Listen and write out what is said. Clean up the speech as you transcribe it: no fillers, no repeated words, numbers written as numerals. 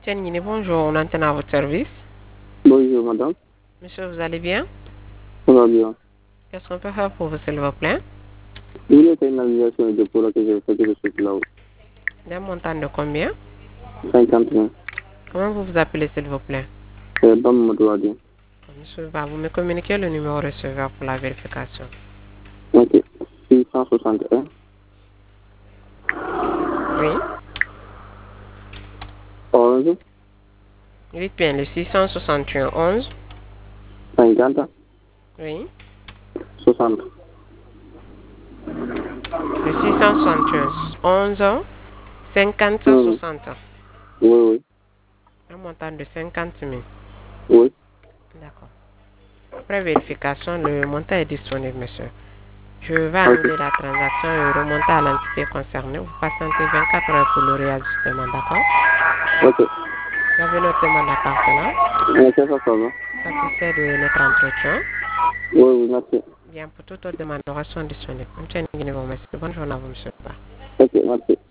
Tiens, bonjour, on entend à votre service. Bonjour, madame. Monsieur, vous allez bien? Ça va bien. Qu'est-ce qu'on peut faire pour vous, s'il vous plaît? Vous voulez faire une annulation de pour laquelle j'ai fait que je suis là-haut. D'un montant de combien? 50 000. Comment vous vous appelez, s'il vous plaît? Bam Madouadi. Monsieur, vous me communiquez le numéro receveur pour la vérification. Ok. 661. Oui. 11. Dites bien, le 661 11. 50. Oui. 60. Le 661 11 50 Non, 60. oui. Un montant de 50 000. Oui. D'accord. Après vérification, le montant est disponible, monsieur. Je vais Ok. annuler la transaction et remonter à l'entité concernée. Vous patientez 24 heures pour le réajustement, d'accord? Ok. Vous avez notre demande appartenant. Ok, ça va. Satisfait de notre entretien. Oui, merci. Bien, pour toute autre demande, nous restons disponibles. Bonne journée à vous, monsieur. Ok, merci.